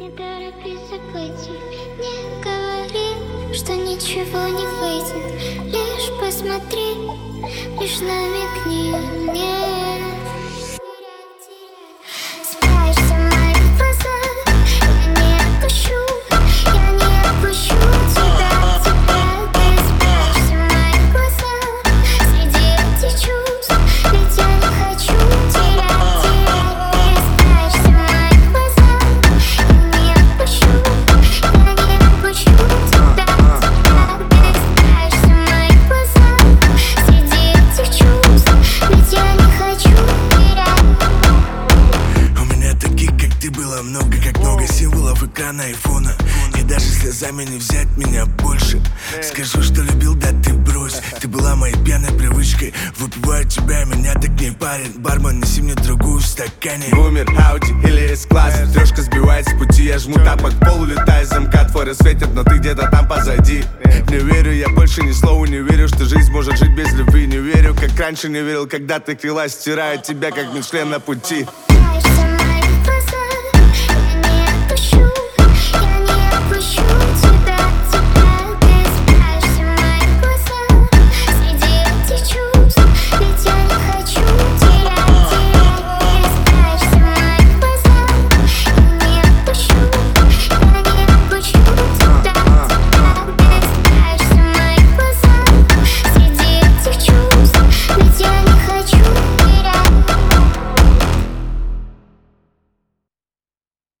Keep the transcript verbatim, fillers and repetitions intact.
Не торопись забыть, не говори, что ничего не выйдет. Лишь посмотри, лишь намекни мне. Спрячься в моих глазах, я не отпущу, я не отпущу тебя, тебя. Ты спрячься в моих глазах, среди этих чувств, ведь я не хочу терять, терять. Ты спрячься в моих глазах, я не отпущу, я не отпущу тебя, тебя. Ты спрячься в моих глазах, среди этих чувств, ведь я не хочу терять. У меня таких, как ты, было много, как много символов экрана айфона. И даже слезами не взять меня больше. Скажу, что любил, да ты брось. Ты была моей пьяной привычкой. Выпиваю тебя, меня так не парень. Бармен, неси мне другую в стакане. Бумер, Ауди или С-класс. Трешка сбивает с пути, я жму тапок к полу, летаю, замка форы светят, но ты где-то там позади. Не верю, я больше ни слову не верю, что жизнь может жить без любви. Не верю, как раньше не верил, когда ты крылась, стираю тебя, как Мишлен на пути.